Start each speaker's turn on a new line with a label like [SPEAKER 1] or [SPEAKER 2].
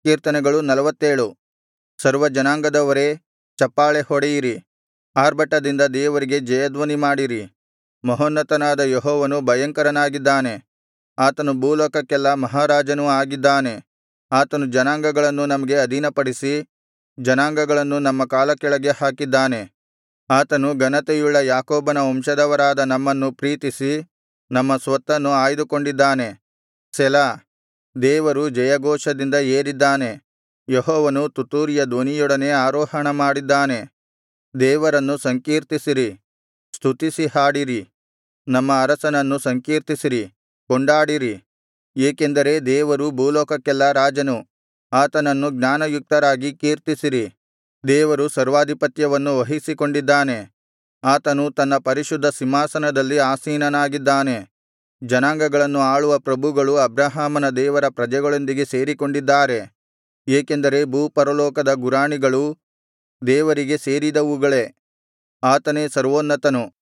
[SPEAKER 1] ಕೀರ್ತನೆಗಳು 47. ಸರ್ವಜನಾಂಗದವರೇ, ಚಪ್ಪಾಳೆ ಹೊಡೆಯಿರಿ, ಆರ್ಭಟದಿಂದ ದೇವರಿಗೆ ಜಯಧ್ವನಿ ಮಾಡಿರಿ. ಮಹೋನ್ನತನಾದ ಯೆಹೋವನು ಭಯಂಕರನಾಗಿದ್ದಾನೆ, ಆತನು ಭೂಲೋಕಕ್ಕೆಲ್ಲಾ ಮಹಾರಾಜನೂ ಆಗಿದ್ದಾನೆ. ಆತನು ಜನಾಂಗಗಳನ್ನು ನಮಗೆ ಅಧೀನಪಡಿಸಿ, ಜನಾಂಗಗಳನ್ನು ನಮ್ಮ ಕಾಲಕೆಳಗೆ ಹಾಕಿದ್ದಾನೆ. ಆತನು ಘನತೆಯುಳ್ಳ ಯಾಕೋಬನ ವಂಶದವರಾದ ನಮ್ಮನ್ನು ಪ್ರೀತಿಸಿ, ನಮ್ಮ ಸ್ವತ್ತನ್ನು ಆಯ್ದುಕೊಂಡಿದ್ದಾನೆ. ಸೆಲಾ. ದೇವರು ಜಯಘೋಷದಿಂದ ಏರಿದ್ದಾನೆ, ಯೆಹೋವನು ತುತ್ತೂರಿಯ ಧ್ವನಿಯೊಡನೆ ಆರೋಹಣ ಮಾಡಿದ್ದಾನೆ. ದೇವರನ್ನು ಸಂಕೀರ್ತಿಸಿರಿ, ಸ್ತುತಿಸಿ ಹಾಡಿರಿ. ನಮ್ಮ ಅರಸನನ್ನು ಸಂಕೀರ್ತಿಸಿರಿ, ಕೊಂಡಾಡಿರಿ. ಏಕೆಂದರೆ ದೇವರು ಭೂಲೋಕಕ್ಕೆಲ್ಲಾ ರಾಜನು, ಆತನನ್ನು ಜ್ಞಾನಯುಕ್ತರಾಗಿ ಕೀರ್ತಿಸಿರಿ. ದೇವರು ಸರ್ವಾಧಿಪತ್ಯವನ್ನು ವಹಿಸಿಕೊಂಡಿದ್ದಾನೆ, ಆತನು ತನ್ನ ಪರಿಶುದ್ಧ ಸಿಂಹಾಸನದಲ್ಲಿ ಆಸೀನನಾಗಿದ್ದಾನೆ. ಜನಾಂಗಗಳನ್ನು ಆಳುವ ಪ್ರಭುಗಳು ಅಬ್ರಹಾಮನ ದೇವರ ಪ್ರಜೆಗಳೊಂದಿಗೆ ಸೇರಿಕೊಂಡಿದ್ದಾರೆ. ಏಕೆಂದರೆ ಭೂಪರಲೋಕದ ಗುರಾಣಿಗಳು ದೇವರಿಗೆ ಸೇರಿದವುಗಳೇ. ಆತನೇ ಸರ್ವೋನ್ನತನು,